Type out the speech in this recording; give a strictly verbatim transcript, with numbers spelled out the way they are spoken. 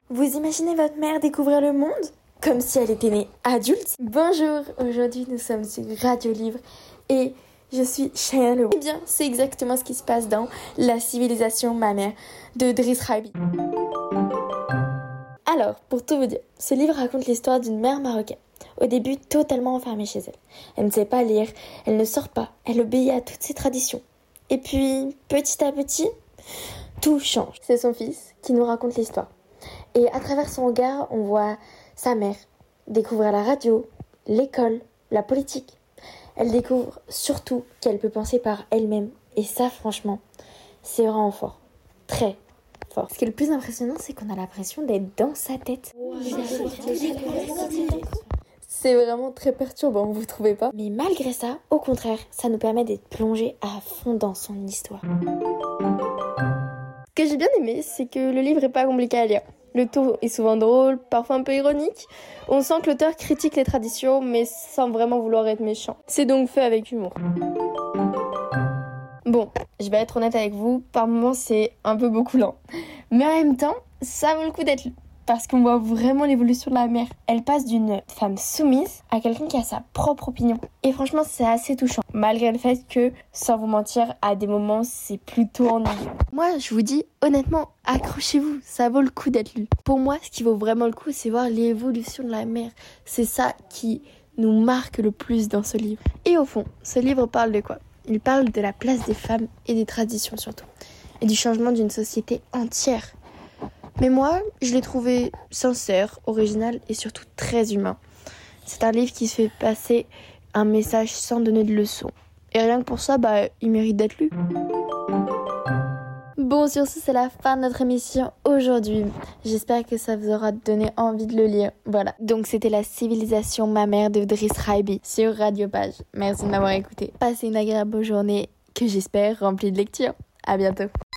Vous imaginez votre mère découvrir le monde comme si elle était née adulte? Bonjour, aujourd'hui nous sommes sur Radio Livre et je suis Cheyenne Leroux. Eh bien, c'est exactement ce qui se passe dans La civilisation ma mère de Driss Rabi. Alors, pour tout vous dire, ce livre raconte l'histoire d'une mère marocaine, au début totalement enfermée chez elle. Elle ne sait pas lire, elle ne sort pas, elle obéit à toutes ses traditions. Et puis, petit à petit, tout change. C'est son fils qui nous raconte l'histoire. Et à travers son regard, on voit sa mère découvrir la radio, l'école, la politique. Elle découvre surtout qu'elle peut penser par elle-même. Et ça, franchement, c'est vraiment fort. Très fort. Ce qui est le plus impressionnant, c'est qu'on a l'impression d'être dans sa tête. Wow. C'est vraiment très perturbant, vous trouvez pas? Mais malgré ça, au contraire, ça nous permet d'être plongés à fond dans son histoire. Ce que j'ai bien aimé, c'est que le livre est pas compliqué à lire. Le ton est souvent drôle, parfois un peu ironique. On sent que l'auteur critique les traditions, mais sans vraiment vouloir être méchant. C'est donc fait avec humour. Bon, je vais être honnête avec vous, par moments c'est un peu beaucoup lent. Mais en même temps, ça vaut le coup d'être lu. Parce qu'on voit vraiment l'évolution de la mère. Elle passe d'une femme soumise à quelqu'un qui a sa propre opinion. Et franchement, c'est assez touchant. Malgré le fait que, sans vous mentir, à des moments, c'est plutôt ennuyeux. Moi, je vous dis, honnêtement, accrochez-vous. Ça vaut le coup d'être lu. Pour moi, ce qui vaut vraiment le coup, c'est voir l'évolution de la mère. C'est ça qui nous marque le plus dans ce livre. Et au fond, ce livre parle de quoi? Il parle de la place des femmes et des traditions surtout. Et du changement d'une société entière. Mais moi, je l'ai trouvé sincère, original et surtout très humain. C'est un livre qui se fait passer un message sans donner de leçons. Et rien que pour ça, bah, il mérite d'être lu. Bon, sur ce, c'est la fin de notre émission aujourd'hui. J'espère que ça vous aura donné envie de le lire. Voilà. Donc, c'était La civilisation ma mère de Driss Rabi sur Radio Page. Merci de m'avoir écouté. Passez une agréable journée que j'espère remplie de lecture. À bientôt.